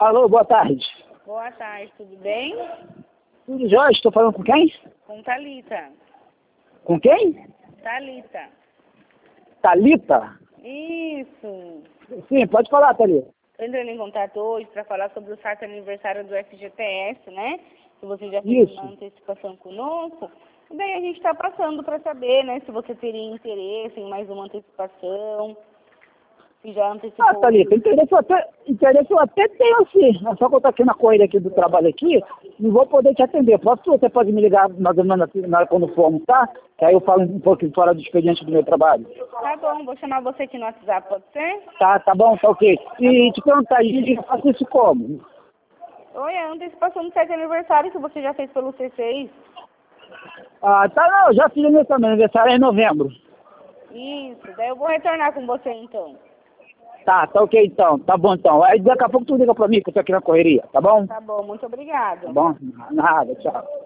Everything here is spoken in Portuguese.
Alô, boa tarde. Boa tarde, tudo bem? Tudo jóia? Estou falando com quem? Com Thalita. Com quem? Thalita. Thalita? Isso. Sim, pode falar, Thalita. Estou entrando em contato hoje para falar sobre o sarto aniversário do FGTS, né? Se você já fez Isso. uma antecipação conosco. E daí a gente está passando para saber, né? Se você teria interesse em mais uma antecipação. Se já antecipou. Thalita, interesse eu até tenho sim. É só que eu estou aqui na corrida aqui do trabalho aqui, não vou poder te atender. Você pode me ligar mais ou menos assim, quando for almoçar, que aí eu falo um pouquinho fora do expediente do meu trabalho. Tá bom, vou chamar você aqui no WhatsApp, pode ser? Tá bom, tá ok. E te perguntar, eu faço isso como? Oi, a antecipação do 7 aniversário que você já fez pelo C6. Não, já fiz meu aniversário é em novembro. Isso, daí eu vou retornar com você então. Tá ok então, tá bom então. Aí daqui a pouco tu liga pra mim que eu tô aqui na correria, tá bom? Tá bom, muito obrigada. Tá bom? Nada, tchau.